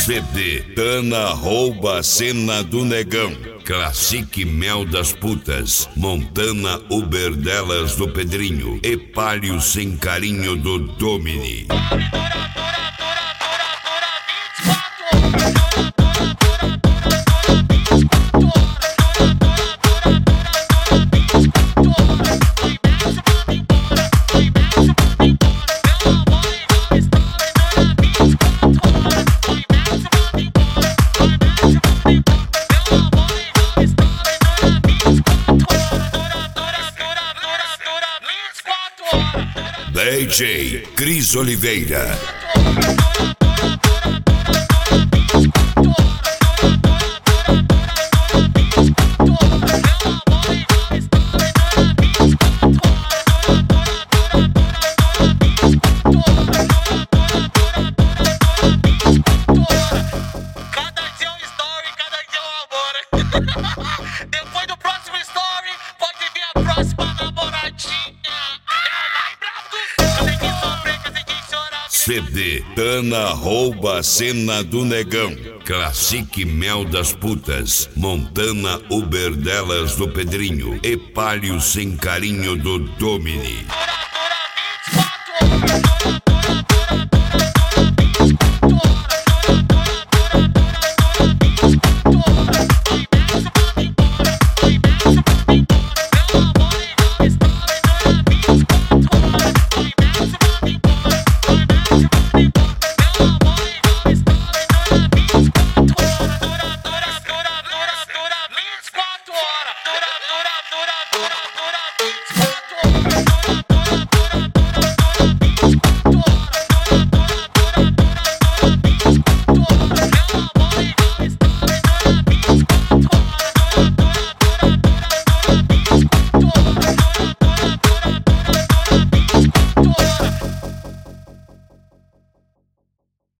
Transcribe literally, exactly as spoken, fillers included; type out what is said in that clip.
C D Tana rouba a cena do negão. Classique Mel das Putas, Montana Uber delas do Pedrinho e Palio Sem Carinho do Domini. D J Cris Oliveira. Cada dia um story, cada dia um amor. Depois do próximo story, pode vir a próxima namoradinha. C D Tana rouba a cena do negão. Classique Mel das Putas, Montana Uber delas do Pedrinho e Palio Sem Carinho do Domini.